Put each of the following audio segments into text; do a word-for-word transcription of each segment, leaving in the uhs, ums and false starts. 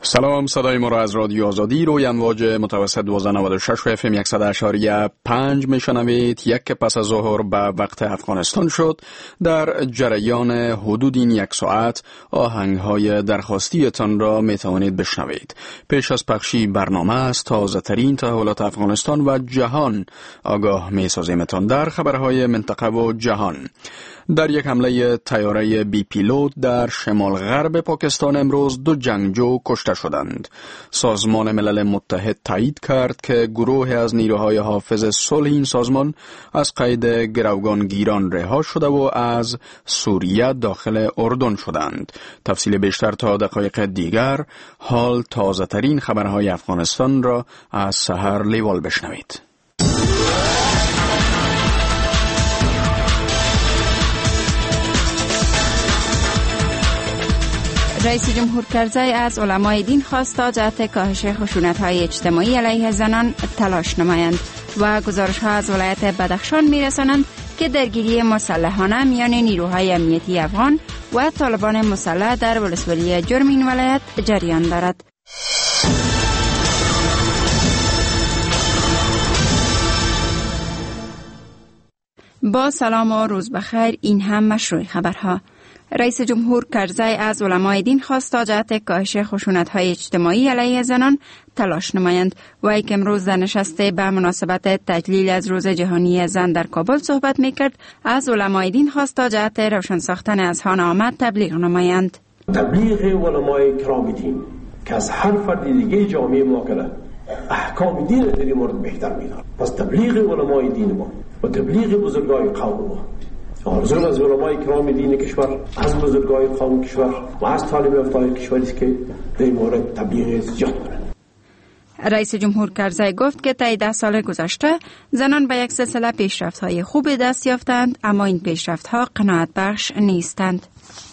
سلام، صدای ما را از رادیو آزادی روی امواج متوسط دویست و نود و شش اف ام صد اشاری پنج میشنوید. یک پس از ظهر به وقت افغانستان شد. در جریان حدود این یک ساعت آهنگ های درخواستیتان را می توانید بشنوید. پیش از پخشی برنامه است تازه ترین تحولات افغانستان و جهان آگاه می سازیمتان در خبرهای منطقه و جهان. در یک حمله طیاره بی پیلوت در شمال غرب پاکستان امروز دو جنگجو کشته شدند. سازمان ملل متحد تایید کرد که گروه از نیروهای حافظ صلح این سازمان از قید گروگانگیران رها شده و از سوریه داخل اردن شدند. تفصیل بیشتر تا دقایق دیگر. حال تازه ترین خبرهای افغانستان را از سحر لیوال بشنوید. رئیس جمهور کرزی از علمای دین خواست تا جهت کاهش خشونت‌های اجتماعی علیه زنان تلاش نمایند و گزارش‌ها از ولایت بدخشان می‌رسانند که درگیری مسلحانه میان نیروهای امنیتی افغان و طالبان مسلح در ولسوالی جرم این ولایت جریان دارد. با سلام و روز بخیر، این هم مشروع خبرها. رئیس جمهور کرزی از علمای دین خواست تا جهت کاهش خشونت‌های اجتماعی علیه زنان تلاش نمایند. وی که امروز در نشست به مناسبت تجلیل از روز جهانی زن در کابل صحبت می‌کرد، از علمای دین خواست تا جهت روشن ساختن اذهان عامه تبلیغ نمایند. تبلیغ علمای کرام دین که از هر فرد دیگه جامعه موکل احکام دین در این مورد بهتر می‌داند. پس تبلیغ علمای دین ما و تبلیغ بزرگای قوم ما، آرزو از علمای کرام دین کشور، از بزرگای قوم کشور و از طالب یافته‌های کشوری است که در این مورد تبلیغ زیاد کنند. رئیس جمهور کرزی گفت که طی ده سال گذشته زنان به یک سلسله پیشرفت‌های خوب دست یافتند، اما این پیشرفت‌ها قناعت بخش نیستند.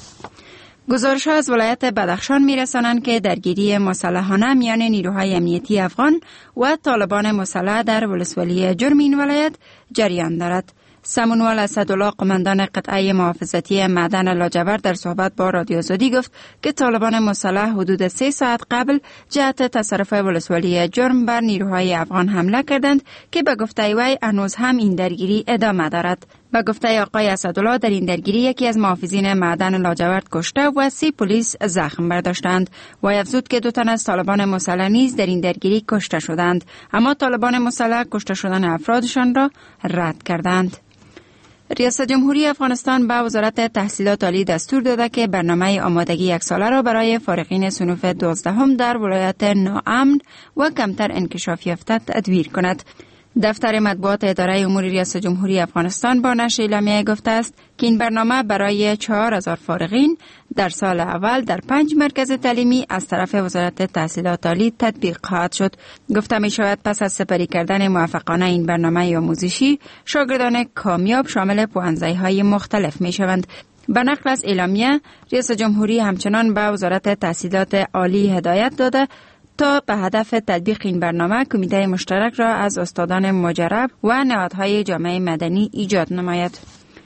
گزارش‌ها از ولایت بدخشان می‌رسانند که درگیری مسلحانه میان نیروهای امنیتی افغان و طالبان مسلح در ولسوالی جرم این ولایت جریان دارد. سمونوال اسدالله، قماندان قطعه محافظتی معدن لاجورد، در صحبت با رادیو آزادی گفت که طالبان مسلح حدود سه ساعت قبل جهت تصرف ولسوالی جرم بر نیروهای افغان حمله کردند که به گفته وی هنوز هم این درگیری ادامه دارد. به گفته آقای اسدالله، در این درگیری یکی از محافظین معدن لاجورد کشته و سی پلیس زخم برداشتند. وی افزود که دو تن از طالبان مسلح نیز در این درگیری کشته شدند، اما طالبان مسلح کشته شدن افرادشان را رد کردند. ریاست جمهوری افغانستان به وزارت تحصیلات عالی دستور داده که برنامه آمادگی یک ساله را برای فارغین صنوف دوازدهم در ولایت ناامن و کمتر انکشاف یافته تدویر کند. دفتر مطبوعات اداره امور ریاست جمهوری افغانستان با نشر اعلامیه گفته است که این برنامه برای چهار هزار فارغین در سال اول در پنج مرکز تعلیمی از طرف وزارت تحصیلات عالی تطبیق خواهد شد. گفته می شود پس از سپری کردن موفقانه این برنامه آموزشی، شاگردان کامیاب شامل پوهنځی‌های مختلف می شوند. به نقل از اعلامیه، ریاست جمهوری همچنان به وزارت تحصیلات عالی هدایت داده تا به هدف تطبیق این برنامه کمیته مشترک را از استادان مجرب و نهادهای جامعه مدنی ایجاد نماید.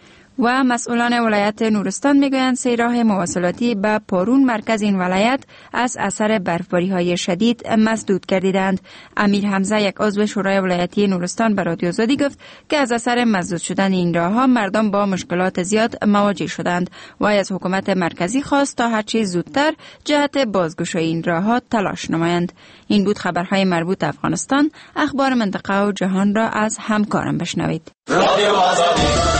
و مسئولان ولایت نورستان میگویند سه راه مواصلاتی به پارون مرکز این ولایت از اثر برفباری‌های شدید مسدود گردیدند. امیر حمزه، یک عضو شورای ولایتی نورستان، به رادیو آزادی گفت که از اثر مسدود شدن این راه‌ها مردم با مشکلات زیاد مواجه شدند و از حکومت مرکزی خواست تا هرچی زودتر جهت بازگشایی این راه‌ها تلاش نمایند. این بود خبرهای مربوط افغانستان. اخبار منطقه و جهان را از همکارم بشنوید. رادیو آزادی.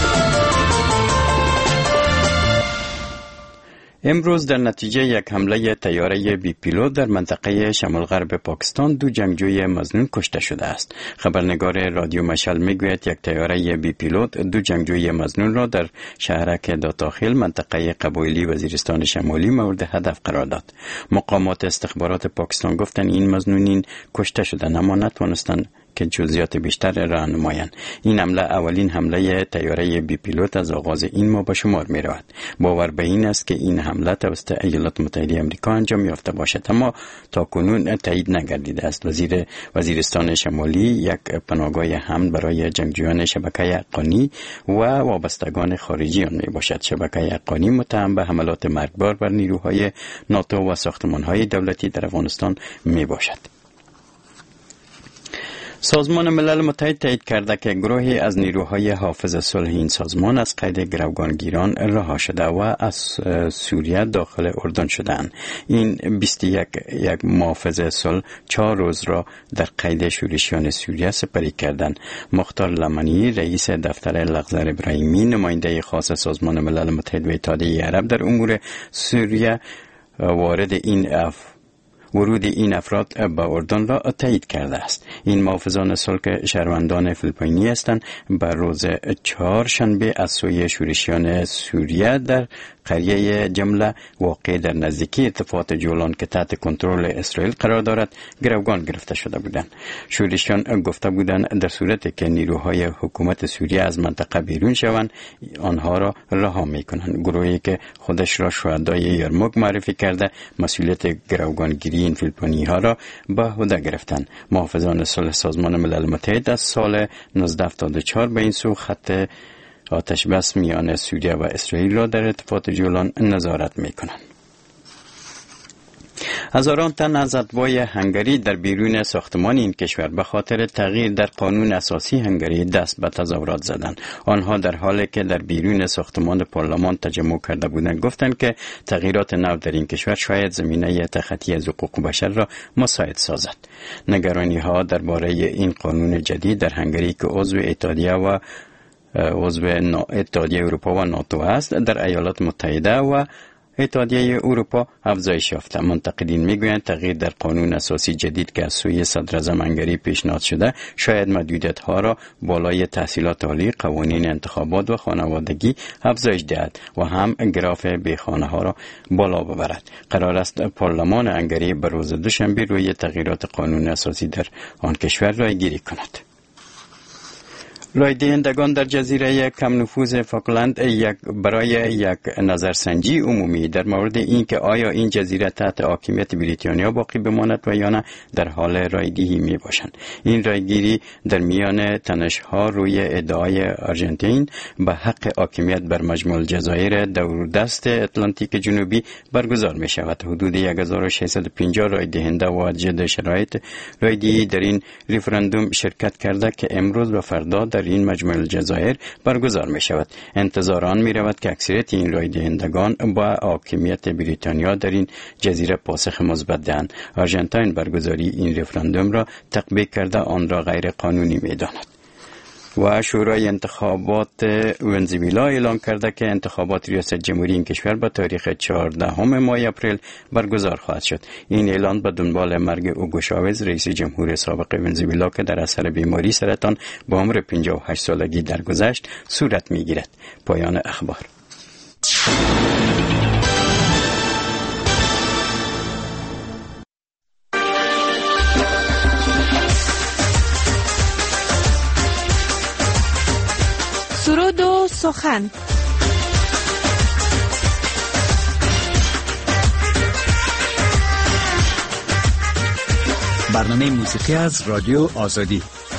امروز در نتیجه یک حمله طیاره بی پیلوت در منطقه شمال غرب پاکستان دو جنگجوی مظنون کشته شده است. خبرنگار رادیو مشعل میگوید یک طیاره بی پیلوت دو جنگجوی مظنون را در شهرک داتاخیل منطقه قبایلی وزیرستان شمالی مورد هدف قرار داد. مقامات استخبارات پاکستان گفتند این مظنونین کشته شدند اما نتوانستند که جزئیات بیشتر را نمایند. این حمله اولین حمله طیاره بی پیلوت از آغاز این ماه به شمار می رود. باور به این است که این حمله توسط ایالات متحده آمریکا انجام یافته باشد، اما تا کنون تایید نگردیده است. وزیر وزیرستان شمالی یک پناهگاه امن برای جنگجویان شبکه حقانی و وابستگان خارجی آن می باشد. شبکه حقانی متهم به حملات مرگبار بر نیروهای ناتو و ساختمان‌های دولتی در افغانستان می باشد. سازمان ملل متحد تایید کرده که گروهی از نیروهای حافظ صلح این سازمان از قید گروگانگیران رها شده و از سوریه داخل اردن شدند. این بیست و یک یک محافظ صلح چهار روز را در قید شورشیان سوریه سپری کردند. مختار لمنی رئیس دفتر لغزر ابراهیمی نماینده خاص سازمان ملل متحد و اتحادیه عرب در امور سوریه وارد این اف ورود این افراد به اردن را تایید کرده است. این محافظان صلح که شهروندان فیلیپینی هستند بر روز چهارشنبه از سوی شورشیان سوریه در قریه جمله واقع در نزدیکی ارتفاعات جولان که تحت کنترل اسرائیل قرار دارد گروگان گرفته شده بودند. شورشیان گفته بودند در صورتی که نیروهای حکومت سوریه از منطقه بیرون شوند آنها را رها می‌کنند. گروهی که خودش را شهدای یرموک معرفی کرده مسئولیت گروگانگیری این فیلیپینی ها را به عهده گرفتند. محافظان صلح سازمان ملل متحد از سال نوزده هفتاد و چهار به این سو خط آتش بس میان سوریه و اسرائیل را در ارتفاعات جولان نظارت میکنند. هزاران تن از اتباع هنگری در بیرون ساختمان این کشور به خاطر تغییر در قانون اساسی هنگری دست به تظاهرات زدند. آنها در حالی که در بیرون ساختمان پارلمان تجمع کرده بودند گفتند که تغییرات نو در این کشور شاید زمینه تخطی از حقوق بشر را مساعد سازد. نگرانی ها درباره این قانون جدید در هنگری که عضو اتحادیه و عضو اتحادیه اروپا و ناتو است در ایالات متحده و اتحادیه اروپا افزایش یافته. منتقدین میگویند تغییر در قانون اساسی جدید که از سوی صدر اعظم هنگری پیشنهاد شده شاید محدودیت ها را بالای تحصیلات عالی، قوانین انتخابات و خانوادگی افزایش دهد و هم گراف بیخانه ها را بالا ببرد. قرار است پارلمان هنگری به روز دوشنبه روی تغییرات قانون اساسی در آن کشور رای گیری کند. رای دهندگان در جزیره کم نفوذ فاکلند یک برای یک نظرسنجی عمومی در مورد اینکه آیا این جزیره تحت حاکمیت بریتانیا باقی بماند و یا نه در حال رایدهی می باشند. این رایگیری در میان تنش‌ها روی ادعای آرژانتین به حق حاکمیت بر مجموع الجزایر دوردست اتلانتیک جنوبی برگزار می شود. حدود هزار و ششصد و پنجاه رای دهنده واجد شرایط رایدهی در این رفراندوم شرکت کرده که امروز و فردا در این مجموع الجزایر برگزار می شود. انتظار آن می رود که اکثریت این رای دهندگان با حاکمیت بریتانیا در این جزیره پاسخ مثبت دهند. آرژانتین برگزاری این رفراندوم را تطبیق کرده آن را غیر قانونی می داند. و شورای انتخابات ونزوئلا اعلام کرده که انتخابات ریاست جمهوری این کشور به تاریخ چهاردهم ماه اپریل برگزار خواهد شد. این اعلان به دنبال مرگ اوگو شاوز رئیس جمهور سابق ونزوئلا که در اثر بیماری سرطان با عمر پنجاه و هشت سالگی درگذشت صورت می‌گیرد. پایان اخبار. سرود و سخن. برنامه موسیقی از رادیو آزادی.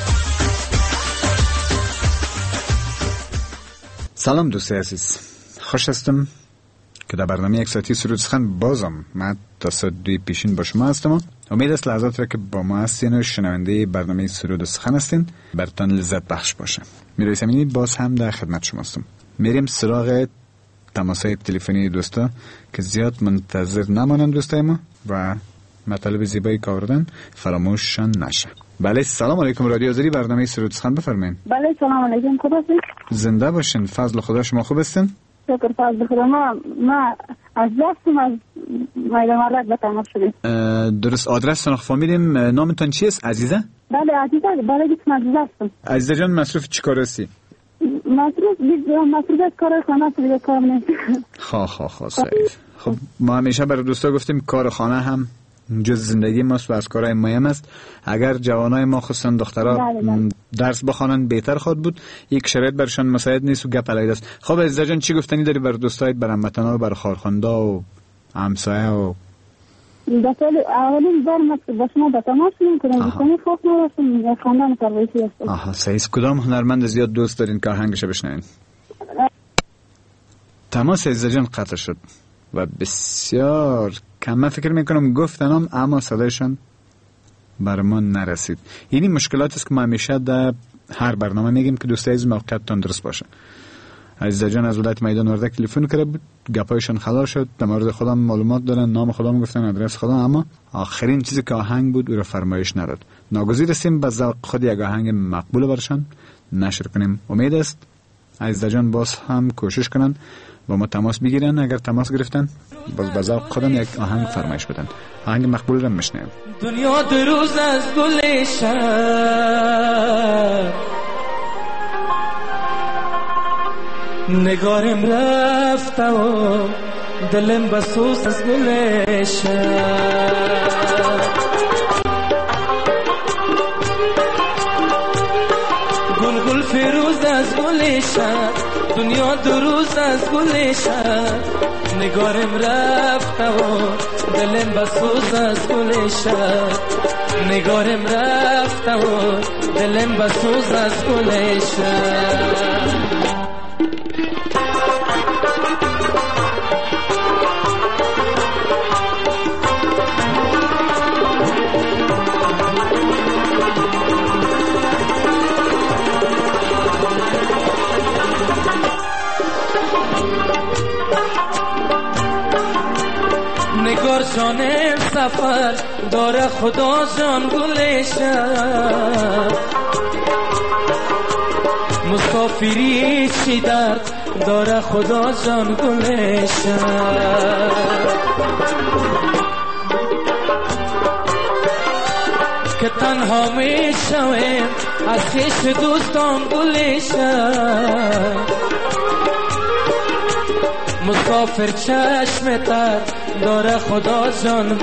سلام دوستای عزیز، خوش هستم که در برنامه یک ساعتی سرود سخن بازم من تا ساعت دوی پیشین با شما هستم. امید است لحظات را که با ما هستین و شنونده برنامه سرود و سخن هستین برتان لذت بخش باشه. میرای سمینی باز هم در خدمت شما هستم. میریم سراغ تماسای تلفنی دوستا که زیاد منتظر نمانند دوستای ما و مطالب زیبایی که آوردن فراموششان نشه. بله، سلام علیکم. رادیو آزادی، برنامه سرود سخن بفرمایید. بله، سلام علیکم. خوب هستین؟ زنده باشین. فضل خدا، شما خوب هستین؟ شکر فضل خدا. ما ما از دستم از میدان مرد به تماس شدیم. درست آدرس رو فهمیدیم. نامتون چیست عزیزه؟ بله عزیزه، بله گفتم عزیزه هستم. عزیزه جان، مصروف چیکار هستی؟ مصروف مصروف از کار خانه است، دیگه کار نیست. خواه خواه خواه سعید. خب ما همیشه برای دوستا گفتیم کار خانه هم جز زندگی ماست و از کارهای مهم است. اگر جوانای ما خصوصا دخترها درس بخوانن بهتر خود بود. یک شرایط برشان مساعد نیست و گپ علیه است. خب عزیزا جان چی گفتنی داری بر دوستایت، بر هموطنا و بر خارخوانده و همسایه و دفعه اولین بار ما با شما به تماس می‌کنم می‌کنم خوب نباشم از خاندان پرویسی هستم. آها صحیح. کدام هنرمند زیاد دوست دارین که آهنگش بشنوین؟ تماس عزیزا جان قطع شد و بسیار کم. من فکر میکنم گفتنم اما صدایشان بر ما نرسید. اینی مشکلات است که ما همیشه در هر برنامه میگیم که دوستای از موقعیتتان درست باشه. عزیزا جان از ولایت میدان وردک تلفن کرده بود، گپایشان خلاص شد، در مورد خودم معلومات دارن، نام خودم گفتن، آدرس خودم، اما آخرین چیزی که آهنگ بود او را فرمایش نداد. ناگزیر هستیم به ذوق خود یک آهنگ مقبول برشان نشر کنیم. امید است عزیزا جان باز هم کوشش کنن با ما تماس بگیرن. اگر تماس گرفتن باز به ذوق خودم یک آهنگ فرمایش بدن. آهنگ مقبول را میشنویم. دنیا دو روز از گل شب نگارم رفت و دلم بسوز از گل شب گل گل فیروز از گل شب دنیا دو روز از گل شب نگارم رفت و دلم بسوز از گل شب نگارم رفت و دلم بسوز از گل شب نگار جانم سفر داره خدا جان گلشم مسافری چی درد داره خدا جان گلشم که تنها می شویم از خیش دوستان گلشم مسافر چشم تر داره خدا جان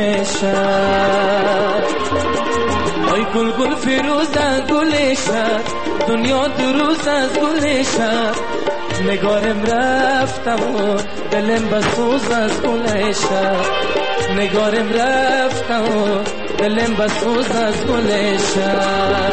گلشم ای گل گل فیروز از گلشم دنیا دو روز از گلشم نگارم رفتم و دلم بسوز از گلشم نگارم رفتم و دلم بسوز از گلشم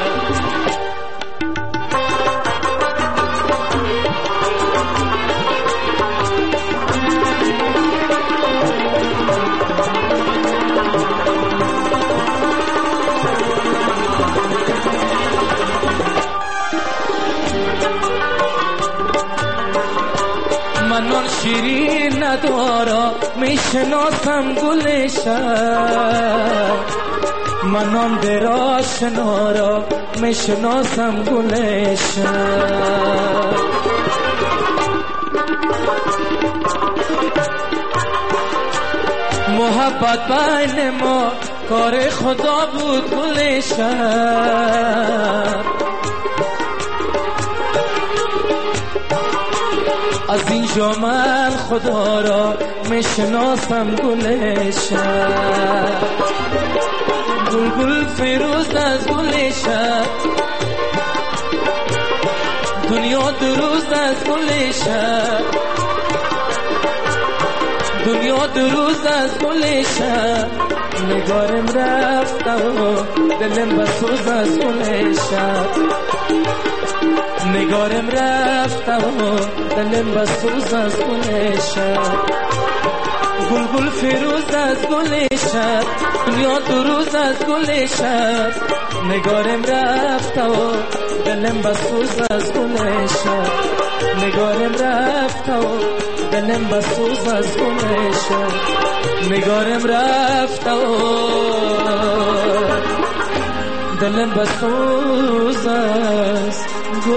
منان شیرین ندارا میشناسم گلشم منان دراشنارا میشناسم گلشم محبت بین ما کار خدا بود گلشم از اینجا من خدا را میشناسم گلشم گل گل فیروز از گلشم دنیا دو روز از گلشم دنیا دو روز از گلشم نگارم رفتم و دلم بسوز از گلشم نگارم رفتم و دلم بسوز از گلشم گل گل فیروز از گلشم دنیا دو روز از گلشم نگارم رفتم و دلم بسوز از گلشم نگارم رفتم و دلم بسوز از گلشم نگارم رفتم و دلم بسوز از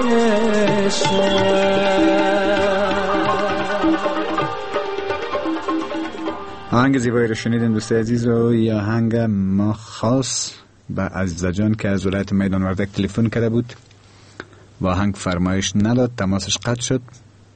آهنگ زیبایی رو شنیدیم دوست عزیز و این آهنگ ما خاص به عزیزا جان که از ولایت میدان وردک تلفن کرده بود و آهنگ فرمایش نداد، تماسش قطع شد.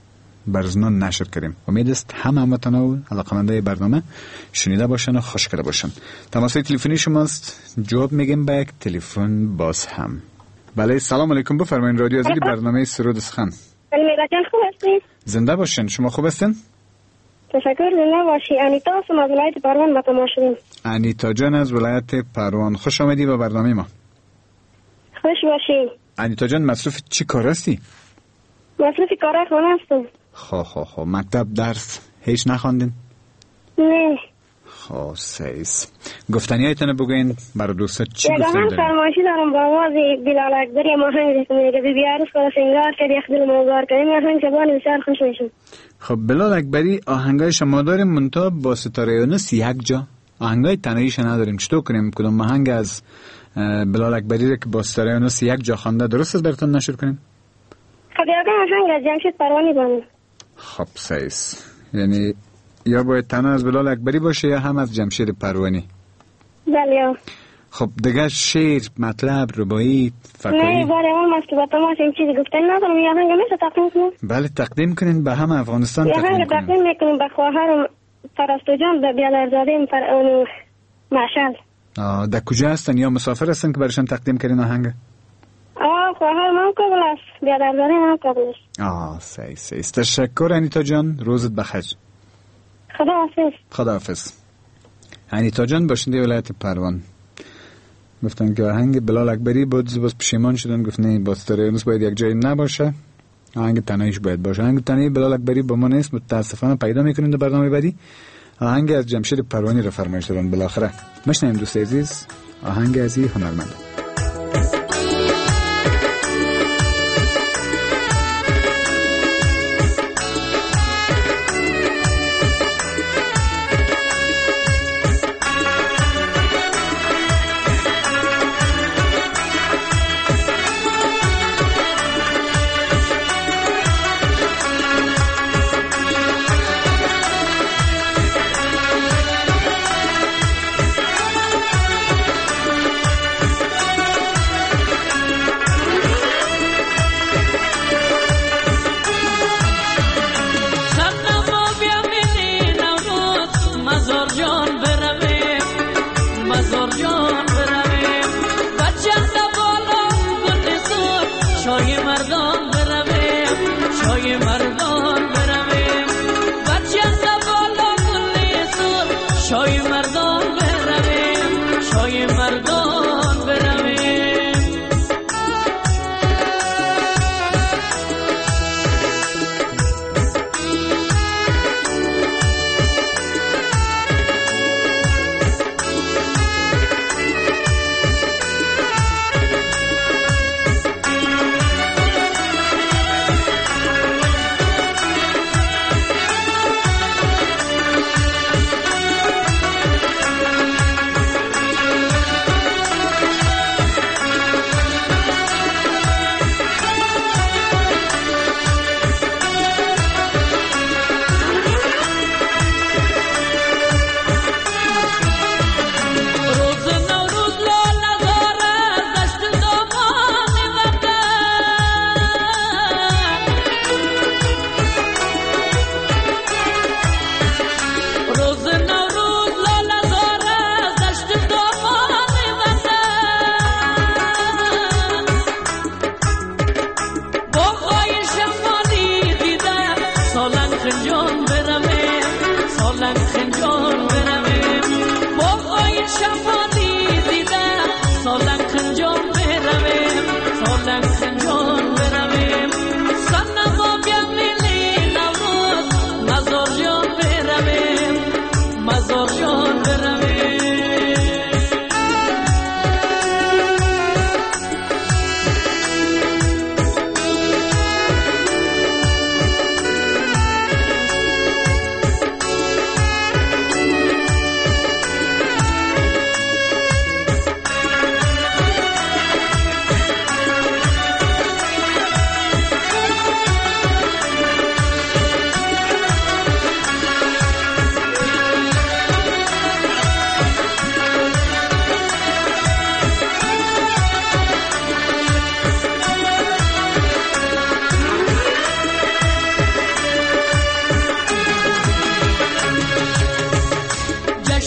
برزنان نشر کردیم. امید است همه هموطن و علاقمندای برنامه شنیده باشن و خوش کرده باشن. تماس تلفنی شماست، جواب میگیم با یک تلفن باز هم. بله سلام علیکم، بفرمایید. رادیو آزادی برنامه سرود سخن. میرجان خوب هستید؟ زنده باشین. شما خوب هستین؟ تشکر. زنده باشی. انیتا هستم از ولایت پروان به تماس شدیم. انیتا جان از ولایت پروان، خوش آمدی به برنامه ما. خوش باشی. انیتا جان مصروف چی کار هستی؟ مصروف کار خانه هستم. خب خب خب مکتب درس هیچ نخواندین؟ نه. خب سیس گفتنی هایتون بگوین برای دوستا چی گفتنی داریم؟ یه فرمایشی دارم با آواز بلال اکبری ماهنگ میگه بی بی عروس کنه سنگار کرد یک دل موگار کرد. این آهنگ زبان بسیار خوش میشون. خب بلال اکبری آهنگای شما داریم منتها با ستاره یونس یک جا آهنگای تنهاییش نداریم. چطور کنیم کدوم آهنگ از بلال اکبری رو که با ستاره یونس یک جا خوانده درست است براتون نشر کنیم؟ خب یه آهنگ از جمشید پروانی بانیم. خب سیس یعنی یا باید تنها از بلال اکبری باشه یا هم از جمشید پروانی؟ بله. خب دیگه شعر، مطلب، ربایی، فکری؟ نه باره اون مست با تماس این چیزی گفتن ندارم. یه آهنگ میشه تقدیم کنیم؟ بله تقدیم کنین به همه افغانستان. یه آهنگ تقدیم میکنیم به خواهرم پرستو جان به بیالرزاده پر اون مشعل. آه در کجا هستن یا مسافر هستن که برشان تقدیم کردین آهنگ؟ آه خواهر من کابل است، بیالرزاده من کابل است. آه سی سی تشکر انیتا جان، روزت بخیر. خدا حافظ. خدا حافظ. انیتا جان باشنده ولایت پروان گفتن که آهنگ بلال اکبری بود، باز پشیمان شدن گفت نه با ستاره یونس باید یک جایی نباشه، آهنگ تنهاییش باید باشه. آهنگ تنهایی بلال اکبری با ما نیست، متاسفانه پیدا میکنیم در برنامه بعدی. آهنگ از جمشید پروانی را فرمایش دادن. بالاخره مشنیم دوست عزیز آهنگ از این هنرمند.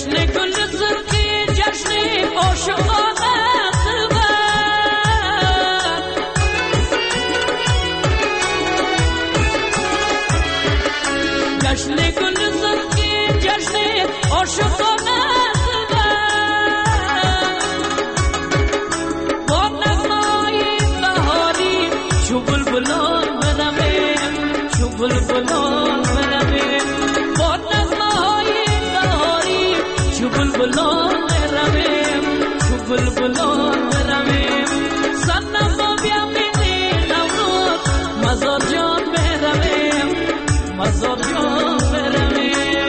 جشن گل زرقی جشن عاشقانه جشن گل زرقی جشن عاشقانه با نغمه‌های بهاری شو بلبلان برمیم شو بلبلان برمیم با نغمه‌های بهاری شو بلبلان برمیم شو بلبلان برمیم صنم با بیامینی نورود مزار جان برمیم مزار جان برمیم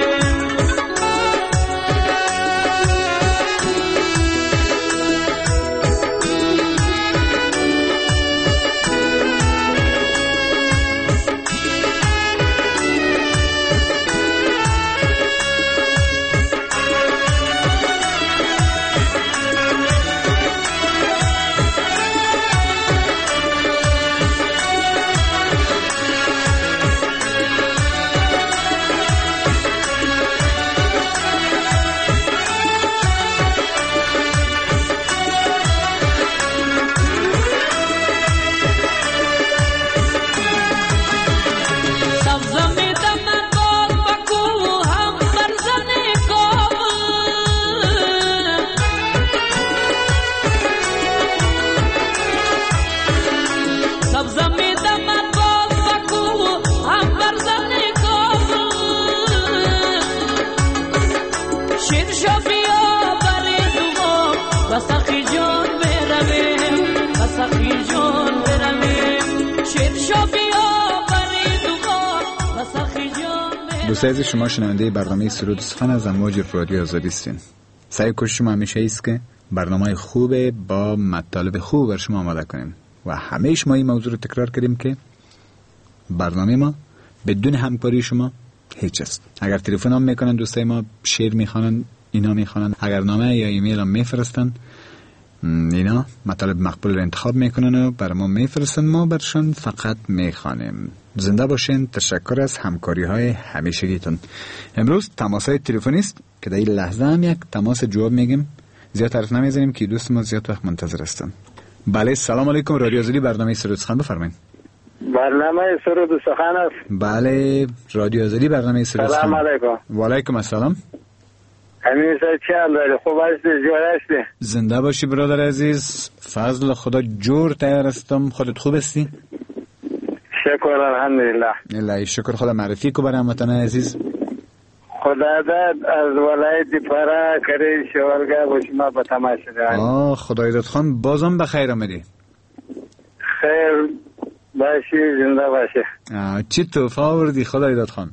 دوستای عزیز، شما شنونده برنامه سرود و سخن از امواج رادیو آزادی هستین. سعی کوشش ما همیشه ایست که برنامه خوب با مطالب خوب بر شما آماده کنیم و همیشه ما این موضوع رو تکرار کردیم که برنامه ما بدون همکاری شما هیچ است. اگر تلفن هم میکنن دوستای ما، شعر میخوانن، اینا میخوانن، اگر نامه یا ایمیل هم میفرستن، اینا مطالب مقبول رو انتخاب میکنن و بر ما میفرستن، ما برشان فقط میخوانیم. زنده باشین. تشکر از همکاری های همیشگیتون. امروز تماس های تلفنی است که در این لحظه هم یک تماس جواب میگیم، زیاد طرف نمیزنیم که دوست ما زیاد وقت منتظر هستن. بله، سلام علیکم. رادیو آزادی، برنامه سرود و سخن، بفرمایید. برنامه سرود و سخن است. بله، رادیو آزادی، برنامه سرود و سخن. سلام علیکم. و علیکم السلام. همین چه حال؟ خوب هستی؟ جور هستی؟ زنده باشی برادر عزیز. فضل خدا جور تیار هستم. خودت خوب هستی؟ شکر الحمدلله. الله شکر. خدا معرفی کو برای هموطن عزیز. خدا داد از ولایت فرا کری شوالگاه و شما به تماشا دارم. آه، خدای داد خان، بازم بخیر آمدی. خیر باشی، زنده باشی. چی توفه آوردی خدای داد خان؟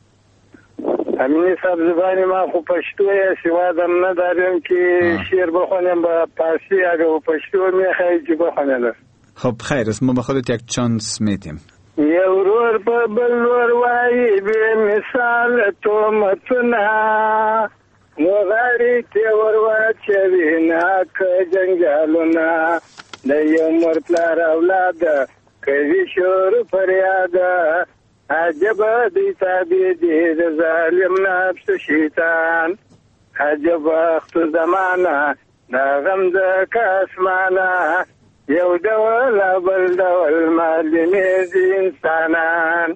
همین سب زبانی ما خوب پشتوی سوادم نداریم که شیر بخونیم با پارسی. اگه خوب پشتو میخوایی چی بخونیم؟ خب خیر است، ما به خودت یک چانس میتیم. یورور په بلور وای به مثال تو متنا مغاری ته وروا چوینا ک جنگالونا د یو مرپلار اولاد کوي شور فریاد عجب دی تابع دی ظالم نفس شیطان عجب وخت زمانہ دا غم د کاسمانہ یو ډول بل ډول معلومې دي انسانان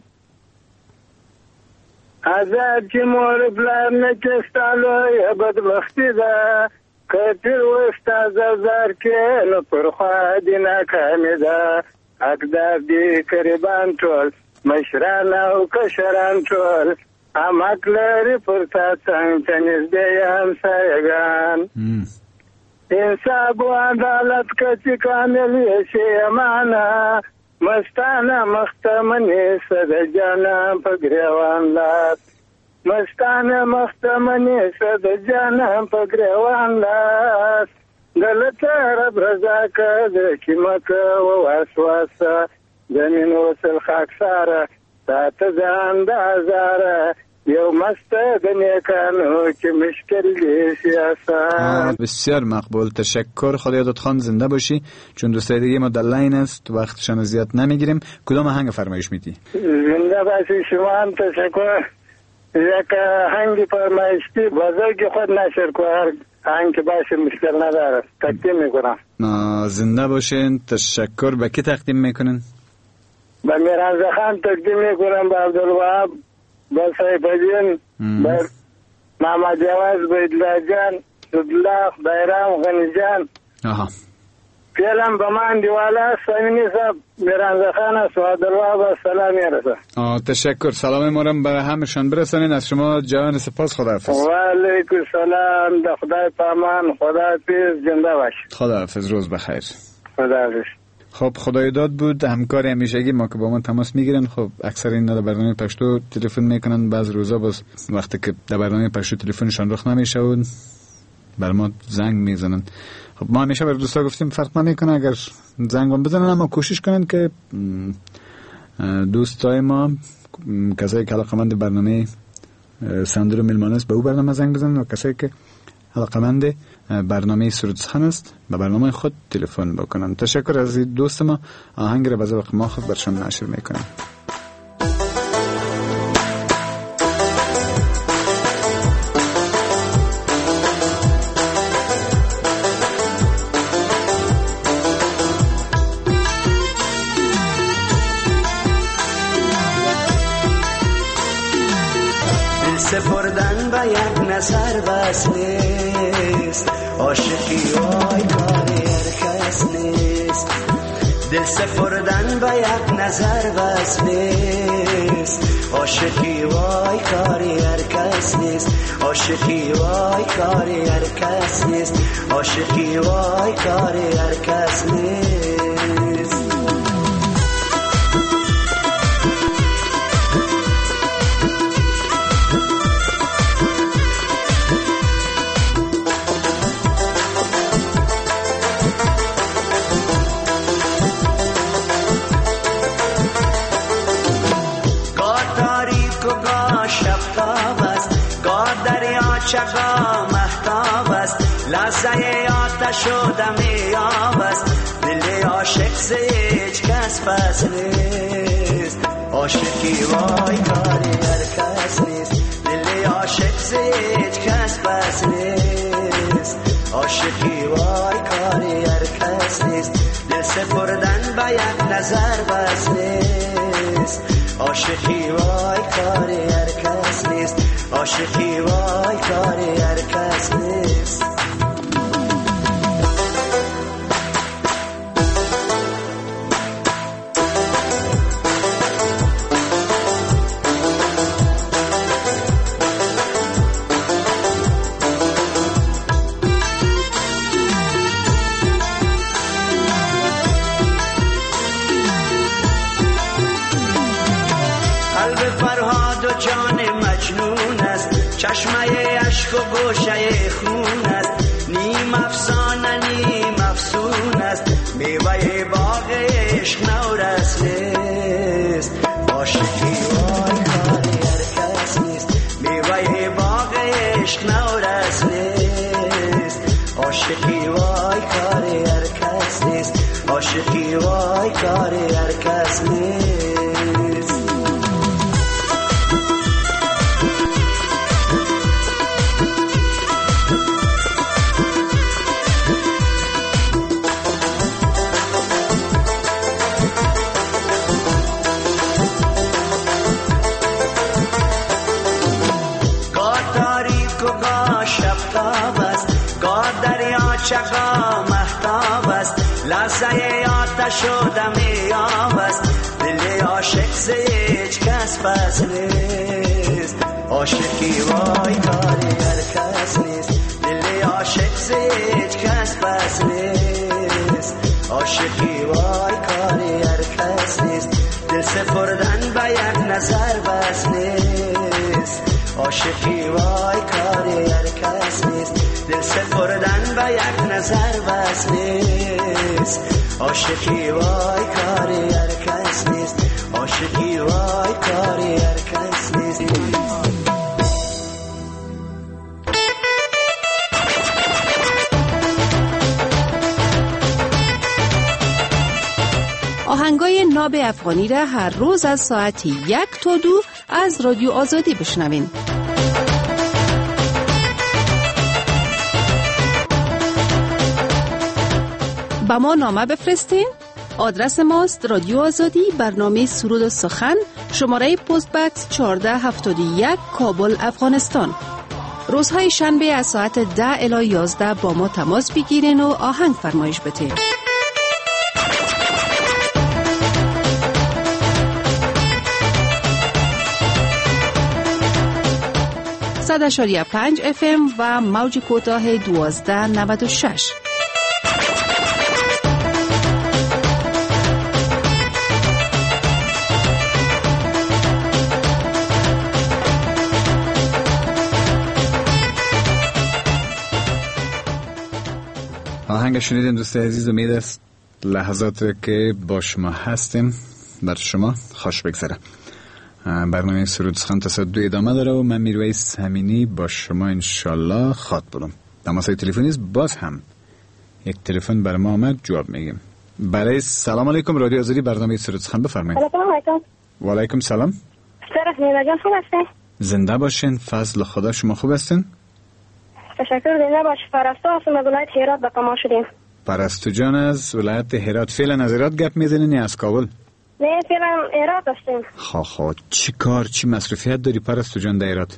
آزاد چې مور پلار نه کېستالو یا بدبختي ده که تیر وستا زرزار کې نو پر خوا دي ناکامي ده حقدار دي قریبان ټول مشران او کشران ټول امک لري پر تا څنګ ته نږدې همسایګان انصاف و عدالت کچی کامل شی امانا مستانا مختمنی صد جانا پگریوان لات مستانا مختمنی صد جانا پگریوان لات دلت رب رضا کد کمک و واسواسا زمین وصل خاک سارا سات زان دازارا یو مست دنیکانو که مشکل دی سیاسان. بسیار مقبول، تشکر. خدای داد خان زنده باشی. چون دوستای دیگه ما در لاین است، وقتشان زیاد نمیگیریم. کدام آهنگ فرمایش میدی؟ زنده باشی، شما هم تشکر. یک آهنگ فرمایشتی بزرگ خود نشر کنه، آهنگ باشه مشکل نداره. تقدیم میکنم. زنده باشین. تشکر. به کی تقدیم میکنین؟ به میرزا خان تقدیم میکنم، به عبدالوهاب، به سیفالدین، به محمد جواز، به ادلا جان، عبدالله، بیرام، غنی جان. آها. فعلا به من دیواله سامینی صاحب میرزا خان است و عبدالوهاب سلام میرسه. آه تشکر. سلام ما رو به همشان برسانین. از شما جوان سپاس. خداحافظ. و علیکم السلام. د خدای پامان. خدا پیز زنده باش. خداحافظ. روز بخیر. خداحافظ. خب خدای داد بود همکار همیشگی ما که با ما تماس میگیرن. خب اکثر این در برنامه پشتو تلفن میکنن، بعض روزا باز وقتی که در برنامه پشتو تلفنشان رخ نمیشه و بر ما زنگ میزنن. خب ما همیشه بر دوستا گفتیم فرق نمیکنه اگر زنگ بزنن، اما کوشش کنن که دوستای ما کسایی که علاقمند برنامه سندر و میلمانه است به او برنامه زنگ بزنن و کسایی که علاقمند برنامه سرود سخن است به برنامه خود تلفن بکنن. تشکر از دوست ما. آهنگ را به ذوق ما خود برشان نشر میکنیم. سپردن به یک نظر بس نیست، عاشقی وای کاری هر کس نیست. دل سپردن به یک نظر بس نیست، عاشقی وای کاری هر کس نیست. عاشقی وای کاری هر کس نیست. عاشقی وای کاری هر کس نیست. چگاه محتاب است، لحظه آتش و دمی آب است. دل عاشق ز هیچ کس پس نیست، عاشقی وای کاری هر کس نیست. دل عاشق ز هیچ کس پس نیست، عاشقی وای کاری هر کس نیست. دل سپردن به یک نظر بس نیست، عاشقی وای کاری هر کس نیست. عاشقی وای کاری هر کس نیست. قلب فرهاد و جان مجنون است، چشمه عشق و گوشه خون است. نیم افسانه نیم افسون است، میوه باغ عشق نورس نیست. عاشقی وای کاری هر کس نیست، میوه باغ عشق نورس نیست. عاشقی وای کاری هر کس نیست. عاشقی وای کاری هر کس نیست. چگاه محتاب است، لحظه آتش و دمی آب است. دل عاشق ز هیچ کس پس نیست، عاشقی وای کاری هر کس نیست. دل عاشق ز هیچ کس پس نیست، عاشقی وای کاری هر کس نیست. دل سپردن به یک نظر بس نیست، عاشقی وای کاری هر کس نیست. دل سپردن به یک نظر بس نیست، عاشقی وای کاری هر کس نیست. عاشقی وای کاری هر کس نیست. آهنگای ناب افغانی را هر روز از ساعت یک تا دو از رادیو آزادی بشنوین. با ما نامه بفرستین. آدرس ماست رادیو آزادی، برنامه سرود و سخن، شماره پست بکس چهارده هفتاد و یک، کابل، افغانستان. روزهای شنبه از ساعت ده الی یازده با ما تماس بگیرین و آهنگ فرمایش بتین. صد اشاریه پنج اف ام و موج کوتاه دوازده نود و شش. آهنگ شنیدیم دوست عزیز، امید است لحظاتی که با شما هستیم بر شما خوش بگذره. برنامه سرود سخن تا ساعت دو ادامه داره و من میرویس همینی با شما انشالله خواد بودم. تماسای تلفنی باز هم یک تلفن بر ما آمد، جواب میگیم. برای سلام علیکم رادیو آزادی، برنامه سرود سخن بفرمایید. سلام علیکم. و علیکم سلام. سرخ میلا جان خوب هستین؟ زنده باشین، فضل خدا. شما خوب هستین؟ تشکر. زنده باش. پرستو هستم از ولایت هرات به کما شدیم. پرستو جان از ولایت هرات. فعلا از هرات گپ میزنین یا از کابل؟ نه فعلا هرات هستیم. خب خب چی کار چی مصروفیت داری پرستو جان در هرات؟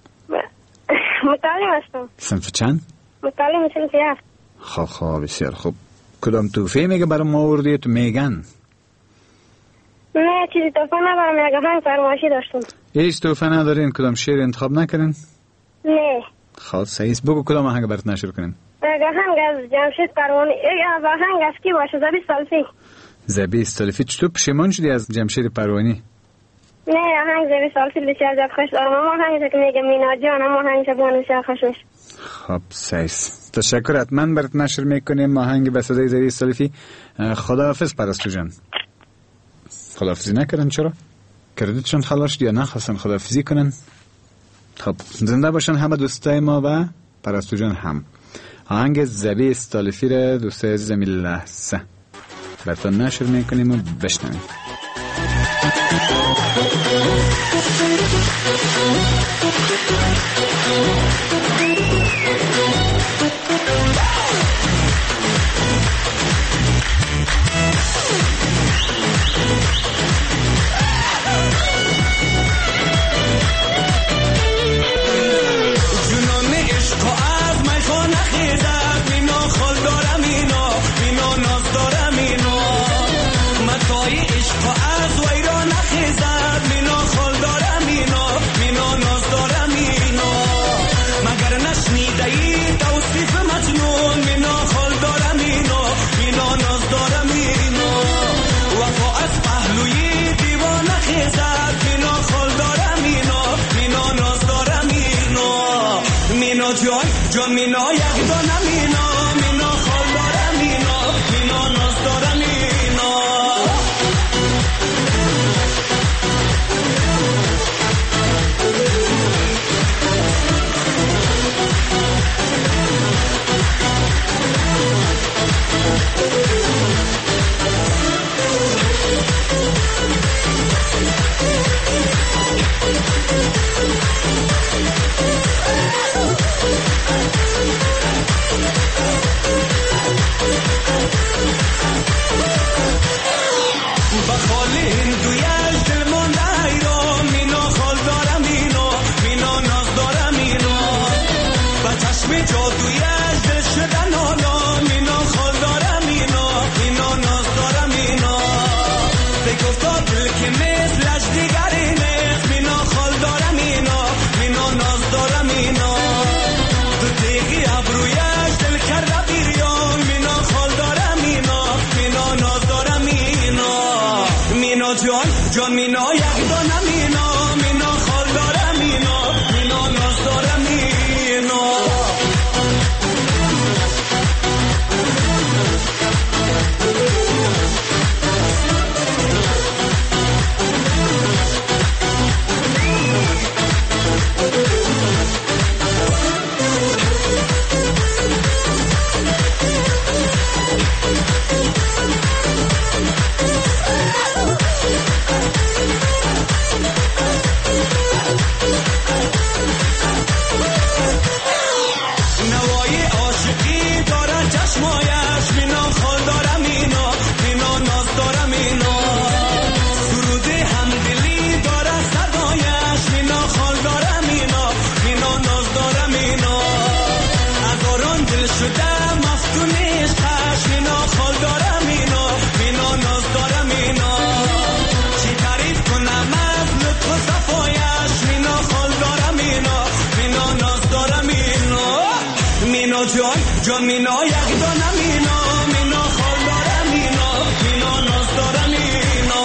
متعلم هستم. صنف چند؟ متعلم صنف هفت. خب خب بسیار خوب. کدام توفه میگه برای ما آوردی تو میگن؟ نه چیزی توفه ندارم، یک آهنگ فرمایشی داشتم. هیچ توفه ندارین؟ کدام شعر انتخاب نکردین؟ نه. خب صحیح است، بگو کدام آهنگ برات نشر کنیم. یک آهنگ از جمشید پروانی. یک آهنگ از کی باشه؟ زبی سالفی. زبی سالفی. چطور پشیمان شدی از جمشید پروانی؟ نه آهنگ زبی سالفی بسیار زیاد خوش دارم. اما آهنگی که میگه مینا جان، اما آهنگ شبان بسیار خوش است. خب صحیح است، تشکر. حتما برات نشر میکنیم آهنگ به صدای زبی سالفی. خداحافظ پرستو جان. خداحافظی نکردن؟ چرا؟ کردیتشون خلاص شد یا نخواستن خداحافظی کنن؟ خب زنده باشن همه دوستای ما و پرستو جان هم. آهنگ زبی استالفی را دوستای عزیزم لحظه براتون نشر میکنیم و بشنویم. جان مینا یک دانم مینا مینا خال دارم مینا مینا ناز دارم مینا دل شدم مفتون عشقش مینا خال دارم مینا مینا ناز دارم مینا چی تعریف کنم از لطف و صفایش مینا خال دارم مینا مینا ناز دارم مینا مینا جان جان مینا یک دانم مینا مینا خال دارم مینا مینا ناز دارم مینا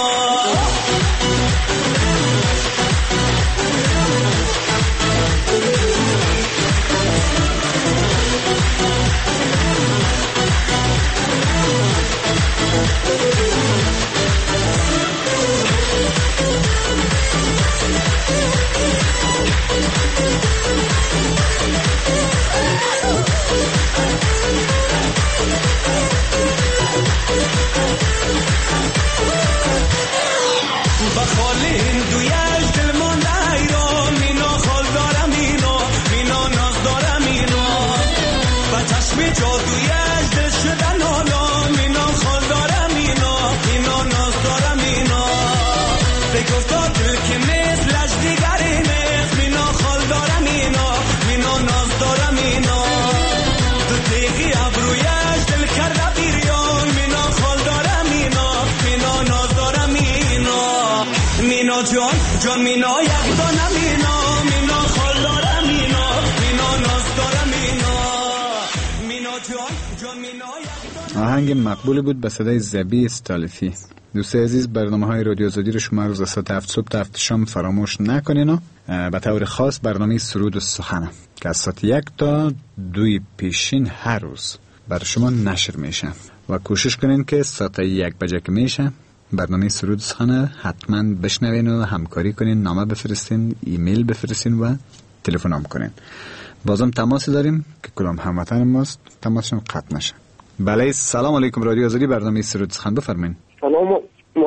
جان جان مینا یک دانم مینا مینا خال دارم مینا مینا ناز دارم مینا مینا جان جان مینا یک دانم. آهنگ مقبول بود به صدای زبی استالفی. دوست عزیز برنامه های رادیو آزادی رو شما روز ساعت هفت صبح تا هفت شام فراموش نکنین و به طور خاص برنامه سرود و سخن که از ساعت یک تا دوی پیشین هر روز بر شما نشر میشه و کوشش کنین که ساعت یک بجه که میشه برنامه سرود سخن حتما بشنوین و همکاری کنین، نامه بفرستین، ایمیل بفرستین و تلفن هم کنین. بازم تماس داریم که کلام هموطن ماست، تماسشون قطع نشه. بله سلام علیکم، رادیو آزادی برنامه سرود سخن بفرمایید. سلام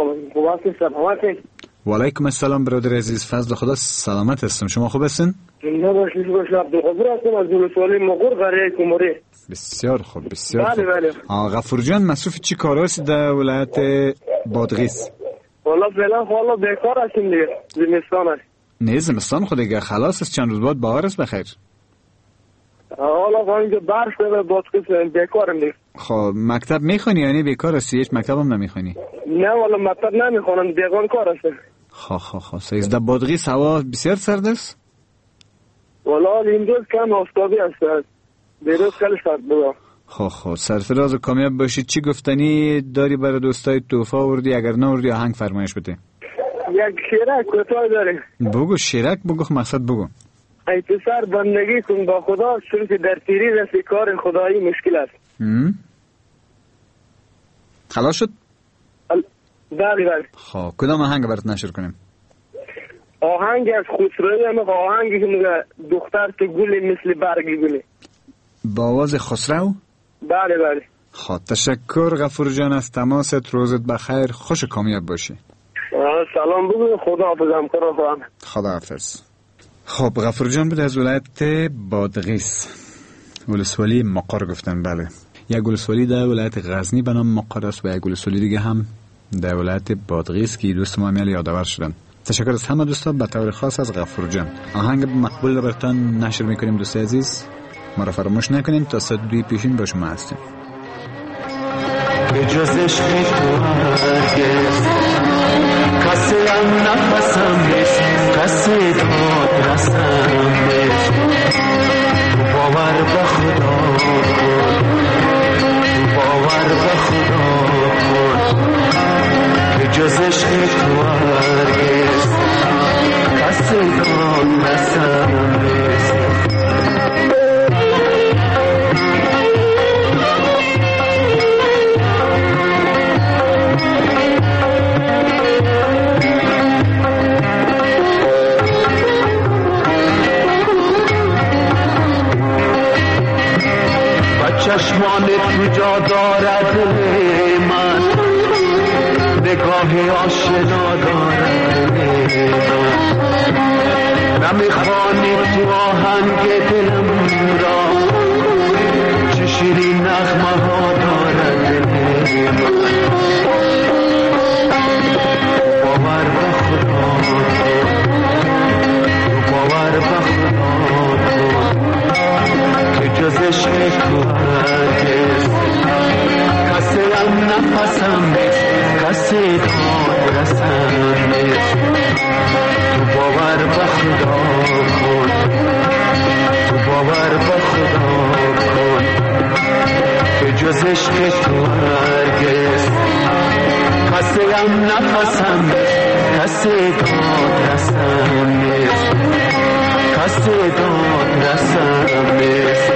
سلامت. و علیکم السلام برادر عزیز، فضل خدا سلامت هستم، شما خوب هستین؟ زنده باشید باشید. عبدالقادر هستم از ولسوالی مغور قریه کمری. بسیار خوب بسیار بله خوب. بله. آقا غفور جان مصروف چی کاراست در ولایت بادغیس؟ والا فعلا والا بیکار هستیم دیگه، زمستان است. نه زمستان خود دیگه خلاص است، چند روز بعد بهار است بخیر. حالا وانگه برف به بادغیس بیکارم دیگه. خب مکتب میخونی یعنی بیکار هستی؟ هیچ مکتب هم نمیخونی؟ نه والا مکتب نمیخونم، بیگان کار هستم. خب خب خب سیزده بادغیس هوا بسیار سرد است؟ والا این روز کم آفتابی است، دیروز خیلی سرد بود. خب خب سرفراز و کامیاب باشید. چی گفتنی داری برای دوستای توفه آوردی؟ اگر نه آوردی آهنگ فرمایش بده. یک شیرک کوتاه داری. بگو شیرک بگو، مقصد بگو. ای پسر بندگی کن با خدا، چون که در تیری رسی کار خدایی مشکل است. خلاص شد؟ بله بله. خب کدام آهنگ برات نشر کنیم؟ آهنگ از خسروی هم آهنگی که میگه دختر تو گلی مثل برگی گلی. با آواز خسرو؟ بله بله. خب تشکر غفور جان از تماست، روزت بخیر، خوش کامیاب باشی. سلام بگو، خدا حافظم کرا خواهم. خدا حافظ. خب غفور جان بود از ولایت بادغیس، ولسوالی مقار گفتن. بله یک ولسوالی در ولایت غزنی به نام مقار است و یک ولسوالی دیگه هم در ولایت بادغیس که دوست ما میل یادآور شدن. تشکر از همه دوستان، به طور خاص از غفور جان. آهنگ مقبول رو براتون نشر میکنیم دوست عزیز، ما را فراموش نکنین تا ساعت دوی پیشین با شما هستیم. به جز عشق تو هرگز کسی هم نفسم نیست، کسی داد رسم نیست. تو باور به خدا کن، تو باور به خدا کن. به جز عشق تو هرگز کسی داد رسم نیست. چشمان تو جا دارد من، نگاه آشنا دارد من. نمیخوانی تو آهنگ دلم را، چه شیرین نغمه ها دارد من. باور به خدا تو باور به خدا که جز عشق تو هرگز کسی هم نفسم نیست کسی داد رسم نیست تو باور به خدا کن تو باور به خدا کن که جز عشق تو هرگز کسی هم نفسم نیست کسی داد رسم نیست کسی داد رسم نیست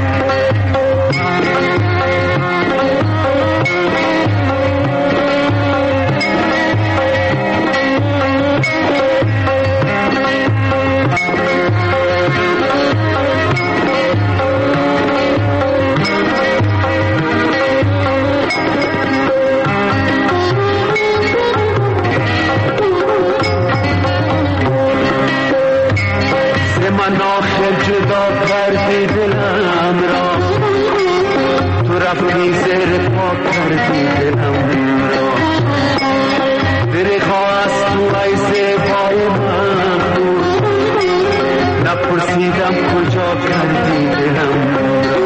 من آخر جدا کردی دلم را تو رفتی زیر پا کردی دلم را دریغا از تو ای زیبای من بود نپرسیدم کجا کردی دلم را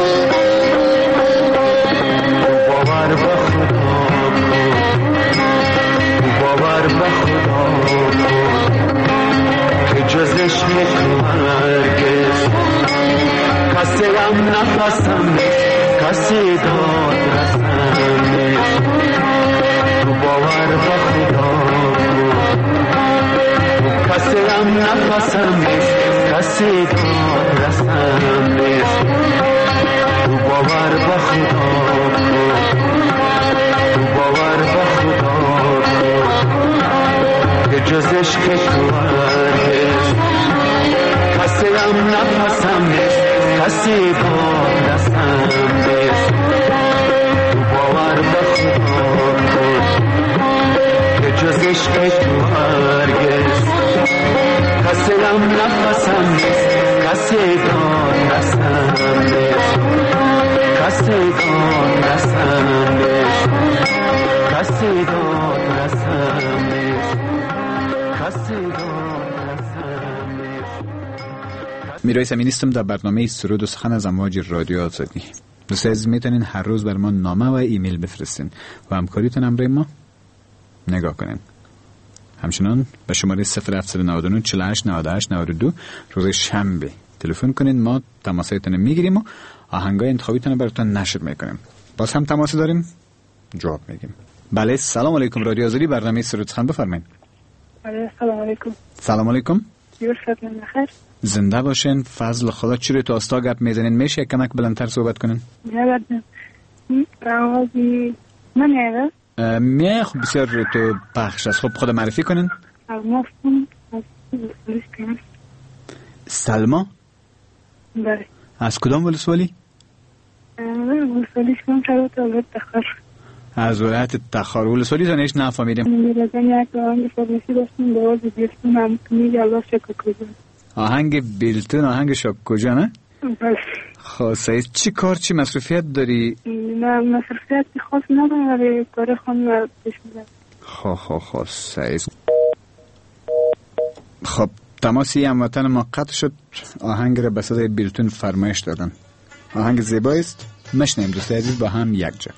تو باور به خدا کن تو باور به خدا کن که جز عشق تو هرگز کسی هم نفسم نیست کسی داد رسم نیست تو باور به خدا کن کسی هم نفسم نیست کسی داد رسم نیست تو باور به خدا کن تو باور به خدا کن که جز عشق تو هرگز کسی هم نفسم نیست کسی داد رسم نیست تو باور به خدا کن که جز عشق تو هرگز کسی هم نفسم نیست کسی داد رسم نیست کسی داد رسم نیست کسی داد رسم نیست کسی داد رسم نیست. میرای سمین استم در برنامه سرود و سخن از امواج رادیو آزادی. دوست عزیز میتونین هر روز بر ما نامه و ایمیل بفرستین و همکاریتون همراه ما نگاه کنین. همچنان به شماره صفر هفت نه نه چهل و هشت نود و هشت نود و دو روز شنبه تلفن کنین، ما تماسایتون میگیریم و آهنگای انتخابیتون براتون نشر میکنیم. باز هم تماس داریم جواب میگیم. بله سلام علیکم، رادیو آزادی، برنامه سرود سخن بفرمایید. بله سلام علیکم. سلام علیکم. یوسف بخیر. زنده باشین. فضل خدا چی رو تو استا گپ میزنین؟ میشه کمک بلندتر صحبت کنین؟ نه بعد آوازی من نه میه خب بسیار تو پخش است. خب خود معرفی کنین. سلما از سلما؟ بله. از کدام ولسوالی؟ ولسوالی شما شرط ولایت تخار. از ولایت تخار. ولسوالی تا نیش نفهمیدم. میرزن یک آهنگ فرمسی داشتیم به آواز بیلتون هم میگه الله شکر کجا. آهنگ بیلتون آهنگ شکر کجا نه؟ بله. خب سعید چی کار چی مصروفیت داری؟ نه مصروفیت خاص ندارم ولی کار خانم پیش میبرم. خب خب خب سعید. خب تماسی هموطن ما قطع شد. آهنگ را به صدای بیلتون فرمایش دادن. آهنگ زیبایی است. مشنیم دوست عزیز با هم یک جا.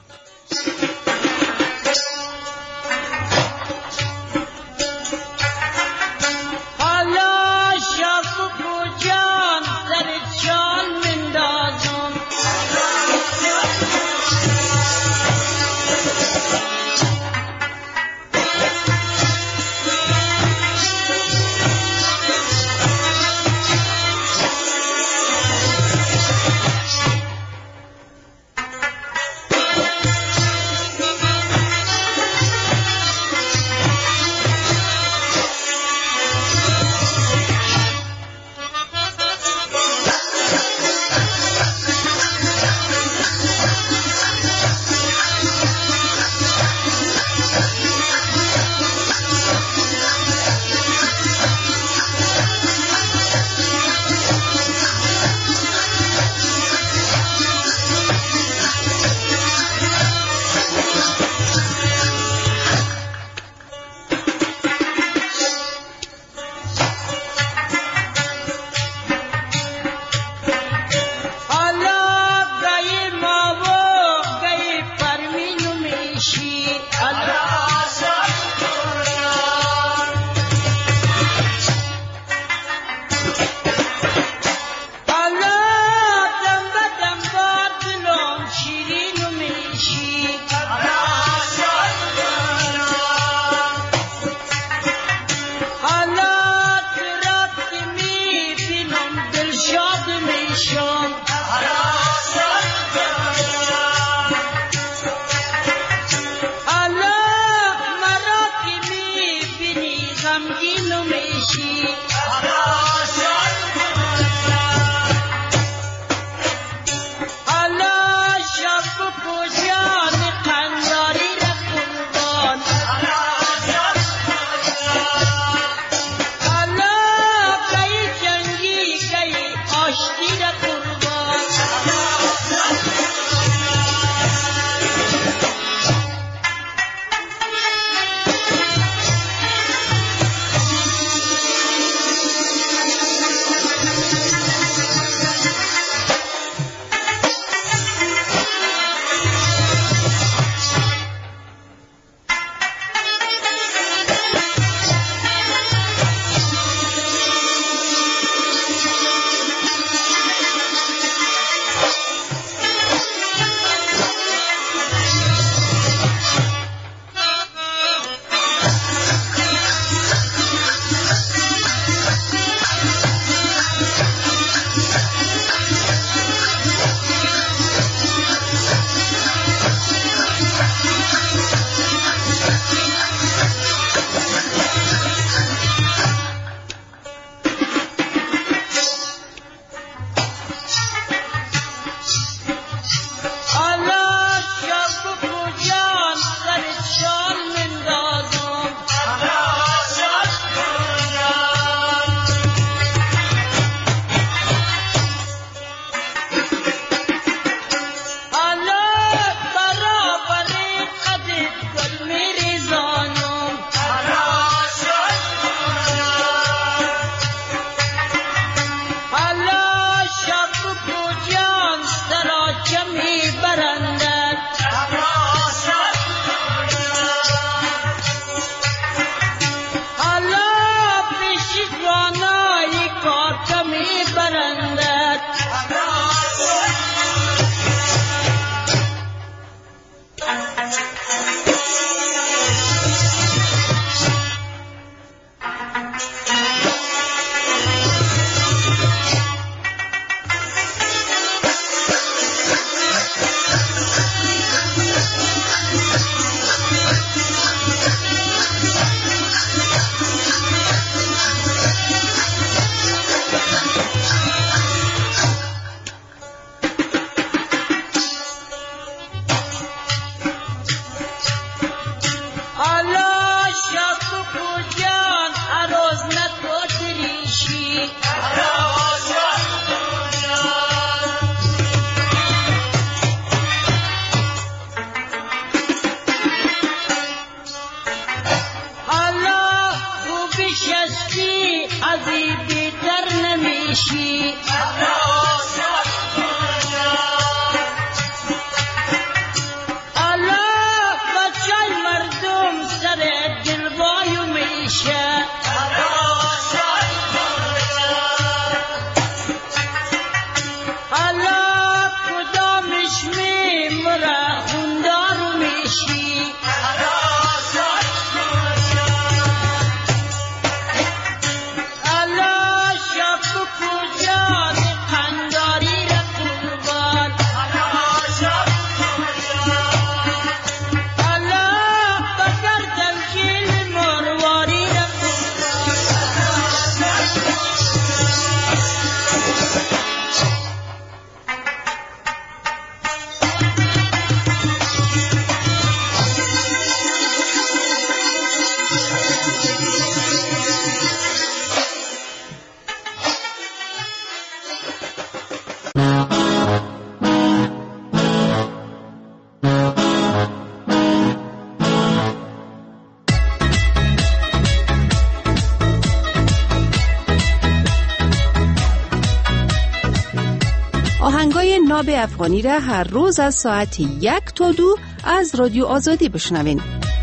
آهنگای ناب افغانی را هر روز از ساعت یک تا دو از رادیو آزادی بشنوین.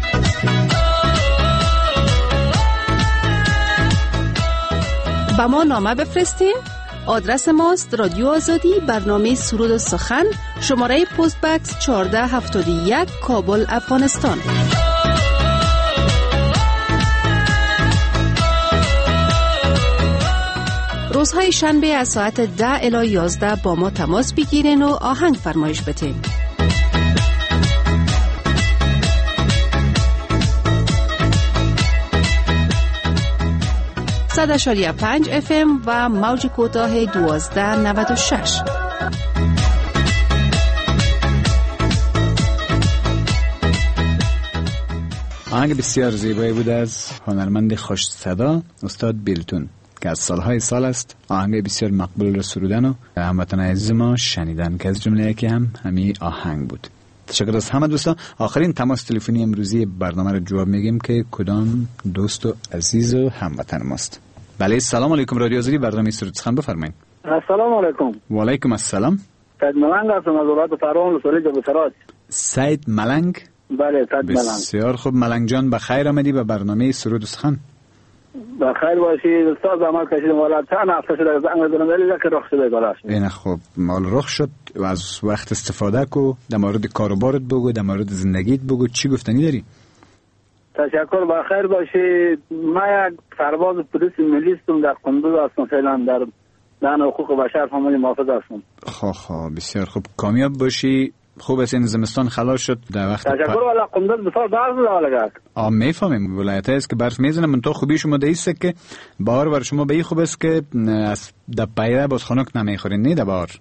با ما نامه بفرستین. آدرس ماست رادیو آزادی، برنامه سرود و سخن، شماره پست بکس چهارده هفتاد و یک، کابل، افغانستان. روزهای شنبه از ساعت ده الی یازده با ما تماس بگیرین و آهنگ فرمایش بتین. صد اشاریه پنج اف ام و موج کوتاه دوازده نود و شش. آهنگ بسیار زیبایی بود از هنرمند خوش صدا استاد بیلتون که از سالهای سال است آهنگ بسیار مقبول را سرودن و هموطن عزیز ما شنیدن که از جمله یکی هم همین آهنگ بود. تشکر از همه دوستان. آخرین تماس تلفنی امروزی برنامه را جواب میگیم که کدام دوست و عزیز و هموطن ماست. بله، سلام علیکم. رادیو آزادی، برنامه سرود سخن، بفرمایید. السلام علیکم. و علیکم السلام. سید ملنگ هستم از ولایت فرمان لسوری جبوسراج. سید ملنگ؟ بله، سید ملنگ. بسیار خوب ملنگ جان، بخیر آمدی به برنامه سرود سخن. بخیر باشید استاد. عمل کشیدم والا چند هفته شده از انگل دارم ولی که رخ شده گلاش. اینه خوب مال رخ شد و از وقت استفاده کو. در مورد کاروبارت بگو، در مورد زندگیت بگو، چی گفتنی داری؟ تشکر. بخیر باشید. من یک سرباز پلیس ملی هستم در قندوز هستم فعلا در دهن حقوق بشر فامیل محافظ هستم. خب خب بسیار خوب، کامیاب باشی. خوب است این زمستان خلاص شد در وقت. تشکر. والا قندوز بسیار برف میزنه. آ میفهمم ولایت است که برف میزنه، من تو خوبی شما دیست که بهار ور شما به این خوب است که از در پیره باز خنک نمیخورین. نه در بهار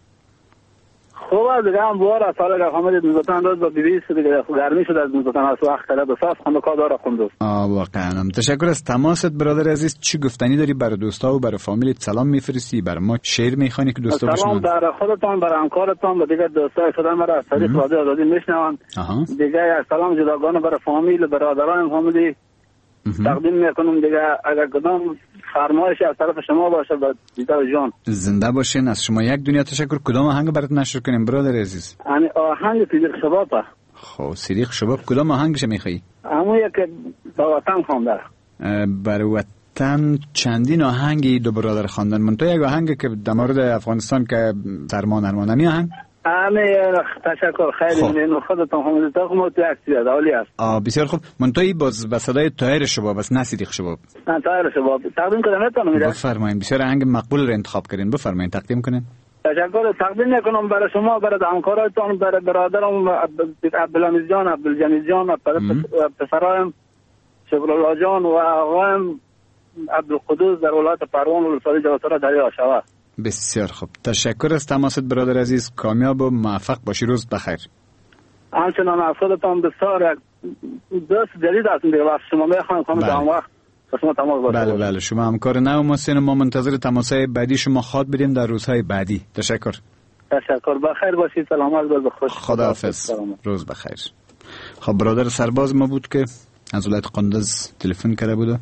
خوب است دیگه. هم بهار از سال که خامد زمستان روز با بیست دیگه گرمی شد از زمستان از وقت کرد و صاف خنک داره قندوز. آ واقعا تشکر از تماست برادر عزیز. چی گفتنی داری برای دوستا و برای فامیلت؟ سلام میفرستی برای ما، شعر میخوانی که دوستا بشنون؟ سلام برای خودتان، برای همکارتان و دیگه دوستای خودم مرا از طریق رادیو آزادی میشنون. دیگه یک سلام جداگانه برای فامیل و برادران فامیلی تقدیم میکنم. دیگه اگر کدام فرمایشی از طرف شما باشه با دیدار جان زنده باشین. از شما یک دنیا تشکر. کدام آهنگ برات نشر کنیم برادر عزیز؟ یعنی آهنگ صدیق شباب. خب صدیق شباب کدام آهنگش میخوایی؟ همون یک با وطن خوانده. برای وطن چندین آهنگی دو برادر خواندن. من تو یک آهنگ که در مورد افغانستان که سرمان ارمانمی آهنگ. آمین. تشکر. خیلی ممنون. خودتون حمید تا خودت اکتیو عالی است. آ بسیار خوب. من توی باز به صدای طاهر شباب بس نه صدیق شباب. نه طاهر شباب تقدیم کنم میتونم میره. بفرمایید. بسیار آهنگ مقبول را انتخاب کردین. بفرمایید تقدیم کنین. تشکر. تقدیم میکنم برای شما، برای همکاراتون، برای برادرم عبدالحمید جان، عبدالجمیل جان، پسرایم شبرالله جان و آقایم عبدالقدوس در ولایت پروان و لسوری جوسرا دریا شوا. بسیار خوب. تشکر از تماست برادر عزیز. کامیاب و موفق باشی. روز بخیر. همچنان از خودتان بسیار دوست جدید هستم دیگه. وقت شما میخوام کنم در وقت با شما تماس باشم. بله بله شما همکار نو محسن. ما منتظر تماسهای بعدی شما خواد بریم در روزهای بعدی. تشکر. تشکر. بخیر باشید. سلامت باشید. خوش. خداحافظ. روز بخیر. خب برادر سرباز ما بود که از ولایت قندوز تلفن کرده بود.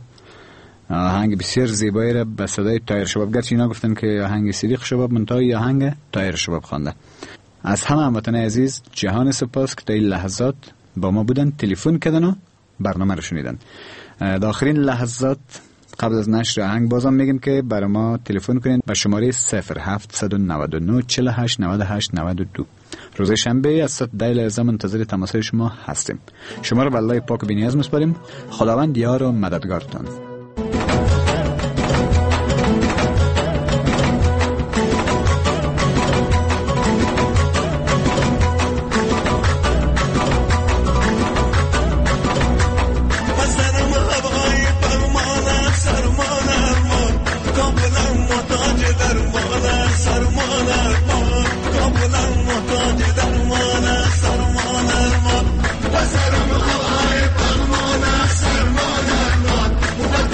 آهنگ بسیار زیبایی را به صدای طاهر شباب، گرچه اینا گفتن که آهنگ صدیق شباب، منتهای آهنگ طاهر شباب خوانده. از همه هموطن عزیز جهان سپاس که تا این لحظات با ما بودن، تلفن کردن و برنامه رو شنیدن. در آخرین لحظات قبل از نشر آهنگ بازم میگیم که برای ما تلفن کنین به شماره صفر هفت نه نه چهل و هشت نود و هشت نود و دو. روز شنبه از ساعت ده لحظه منتظر تماسهای شما هستیم. شما رو به الله پاک و بی‌نیاز میسپاریم. خداوند یار و مددگارتان. Sarmana, sarmana, sarmana,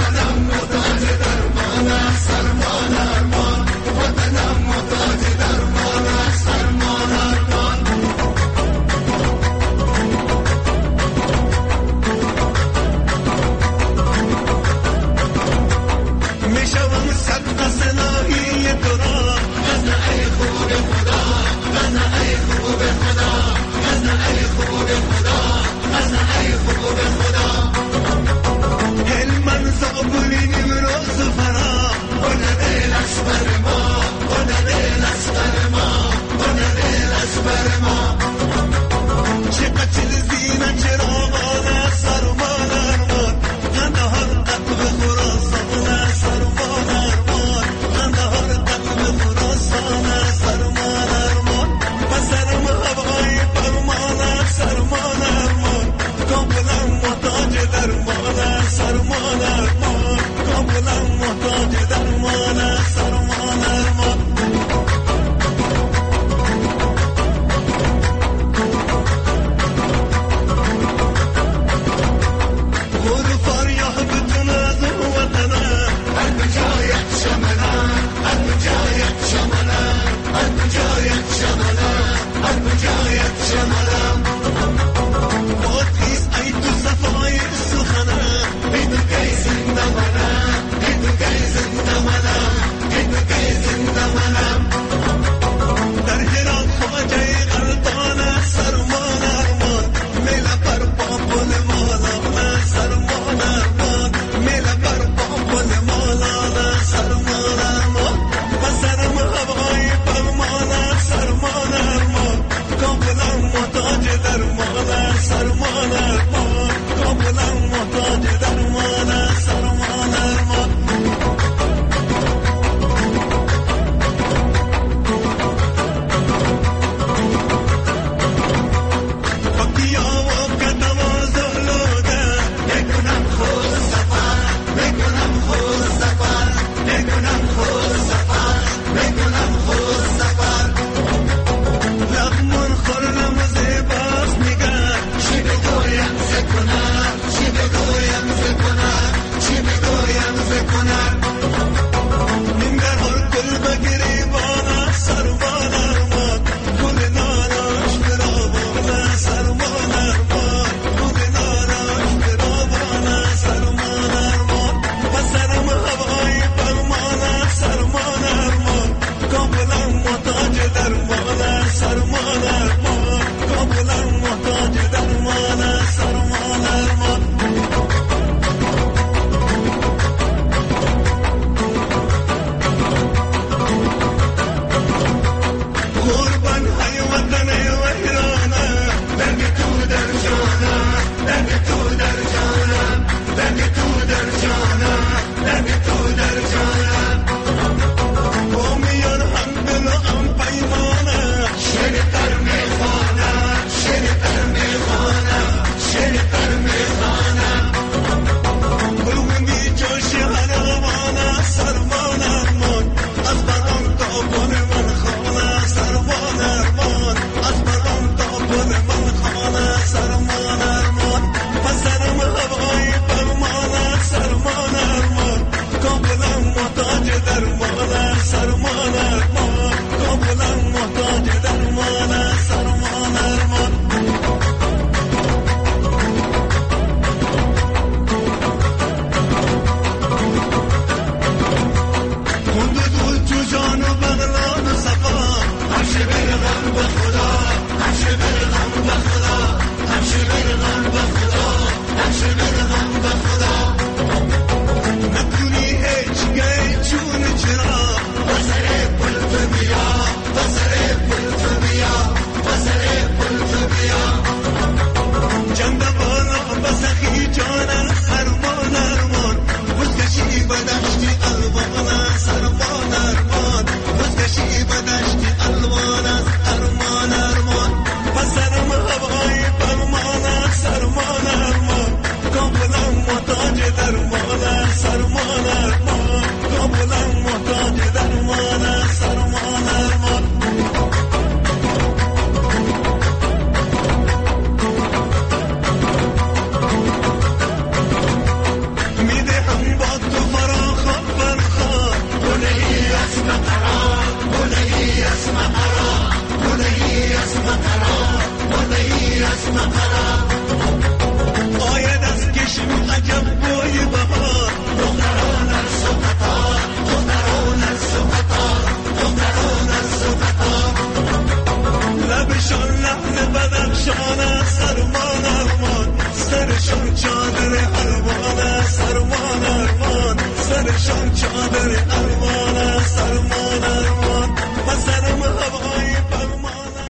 بس مثلا